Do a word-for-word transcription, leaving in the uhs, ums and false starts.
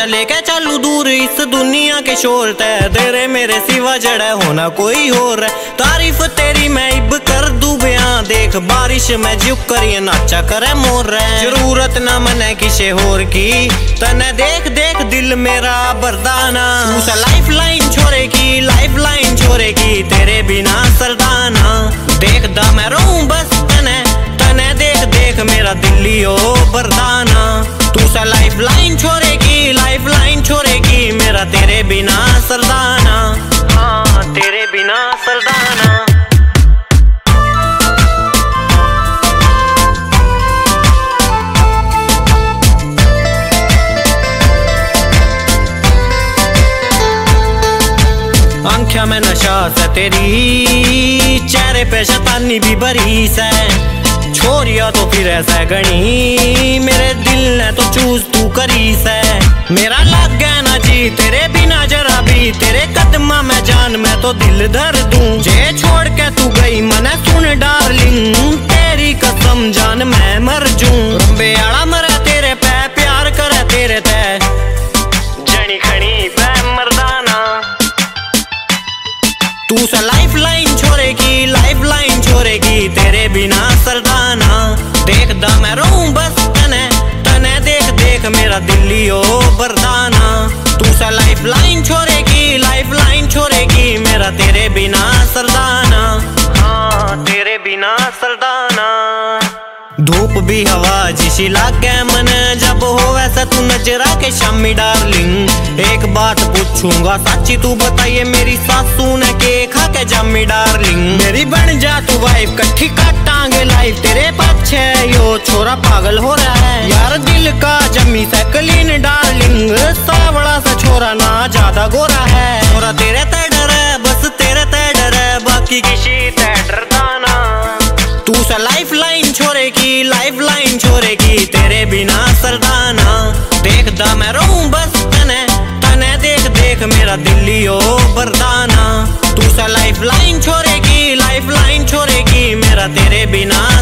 लेके चलू दूर इस दुनिया के शोर तय तेरे मेरे सिवा जड़ा होना कोई और है। तारीफ तेरी मैं इब कर दूं बयां देख बारिश में झुक कर नाचा करे मोर रहे। जरूरत ना मने किसे होर की तने देख देख दिल मेरा बरदाना। तू लाइफ लाइन छोरे की लाइफ लाइन छोरे की तेरे बिना सरदाना। देखदा मैं रहूं बस तने तने देख देख मेरा दिल्ली ओ बरदाना। तू सा लाइफ लाइन छोड़ेगी लाइफ लाइन छोड़ेगी मेरा तेरे बिना सरदाना। हाँ तेरे बिना सरदाना। आंखों में नशा से तेरी चेहरे पे शैतानी भी भरी से। छोरिया तो फिर ऐसा गणी मेरे दिल ने तो चूज तू करी से। मेरा लग गया ना जी तेरे बिना जरा भी तेरे कदमा में जान मैं तो दिल धर दूं। जे छोड़ के तू गई मने सुन डार्लिंग तेरी कसम जान मैं मर जूं। रंबे आड़ा मरे तेरे पे प्यार करे तेरे ते जनी खड़ी पे मर्दाना। तू सा लाइफ लाइन छोड़ेगी लाइफ लाइन छोड़ेगी तेरे बिना सरदाना। देखदा मैं रहूं बस तने तने देख देख मेरा दिल्ली ओ बरदाना। तू सा लाइफ लाइन छोड़ेगी लाइफ लाइन छोड़ेगी मेरा तेरे बिना सरदाना। हाँ तेरे बिना सरदाना। धूप भी हवा जिसी लागे मन जब हो वैसा तू नजरा के शामी डार्लिंग। एक बात पूछूंगा सच्ची तू बताइए मेरी सासू ने के खा के जामी डार्लिंग। मेरी बन जा तू वाइफ कट्ठी काटांगे लाइफ तेरे पीछे यो छोरा पागल हो रहा है। यार दिल का जमी से क्लीन डार्लिंग सावड़ा सा छोरा ना ज्यादा गोरा है। छोरा तेरे ते डर है बस तेरे ते डर है बाकी किसी ते डरता ना। तू सा लाइफ लाइन छोड़ेगी लाइफ लाइन छोड़ेगी तेरे बिना सरदाना। देखदा मैं रहूं बस तने तने देख देख मेरा दिल्ली ओ बरदाना। तू सा लाइफ लाइन छोड़ेगी लाइफ लाइन छोड़ेगी मेरा तेरे बिना